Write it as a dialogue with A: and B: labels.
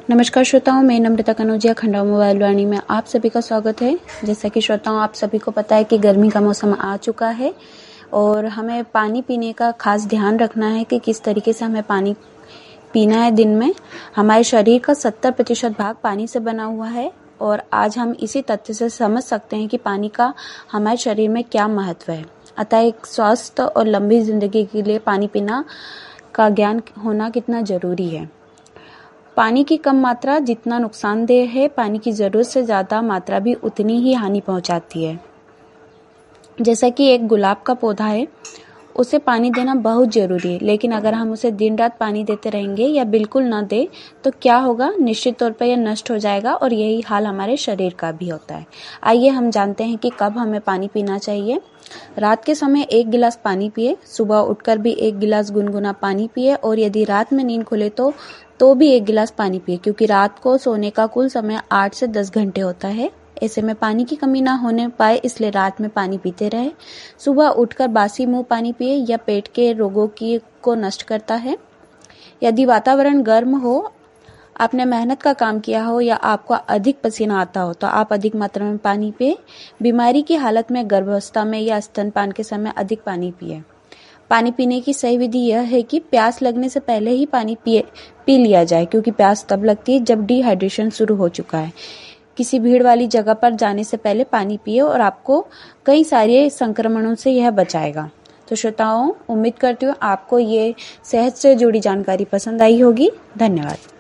A: नमस्कार श्रोताओं, मैं नम्रता कनौजिया खंडवा मोबाइल वाणी में आप सभी का स्वागत है। जैसा कि श्रोताओं आप सभी को पता है कि गर्मी का मौसम आ चुका है और हमें पानी पीने का खास ध्यान रखना है कि किस तरीके से हमें पानी पीना है। दिन में हमारे शरीर का 70% भाग पानी से बना हुआ है और आज हम इसी तथ्य से समझ सकते हैं कि पानी का हमारे शरीर में क्या महत्व है। अतः एक स्वस्थ और लंबी जिंदगी के लिए पानी पीना का ज्ञान होना कितना जरूरी है। पानी की कम मात्रा जितना नुकसानदेह है, पानी की जरूरत से ज्यादा मात्रा भी उतनी ही हानि पहुंचाती है। जैसा कि एक गुलाब का पौधा है, उसे पानी देना बहुत जरूरी है, लेकिन अगर हम उसे दिन रात पानी देते रहेंगे या बिल्कुल न दे तो क्या होगा, निश्चित तौर पर यह नष्ट हो जाएगा और यही हाल हमारे शरीर का भी होता है। आइए हम जानते हैं कि कब हमें पानी पीना चाहिए। रात के समय 1 गिलास पानी पिए, सुबह उठकर भी 1 गिलास गुनगुना पानी पिए और यदि रात में नींद खुले तो भी 1 गिलास पानी पिए, क्योंकि रात को सोने का कुल समय 8 से 10 घंटे होता है। ऐसे में पानी की कमी ना होने पाए, इसलिए रात में पानी पीते रहे। सुबह उठकर बासी मुंह पानी पिए, यह पेट के रोगों को नष्ट करता है। यदि वातावरण गर्म हो, आपने मेहनत का काम किया हो या आपको अधिक पसीना आता हो तो आप अधिक मात्रा में पानी पिए। बीमारी की हालत में, गर्भावस्था में या स्तनपान के समय अधिक पानी पिए। पानी पीने की सही विधि यह है कि प्यास लगने से पहले ही पानी पी लिया जाए, क्योंकि प्यास तब लगती है जब डिहाइड्रेशन शुरू हो चुका है। किसी भीड़ वाली जगह पर जाने से पहले पानी पिए और आपको कई सारे संक्रमणों से यह बचाएगा। तो श्रोताओं, उम्मीद करती हूँ आपको ये सेहत से जुड़ी जानकारी पसंद आई होगी। धन्यवाद।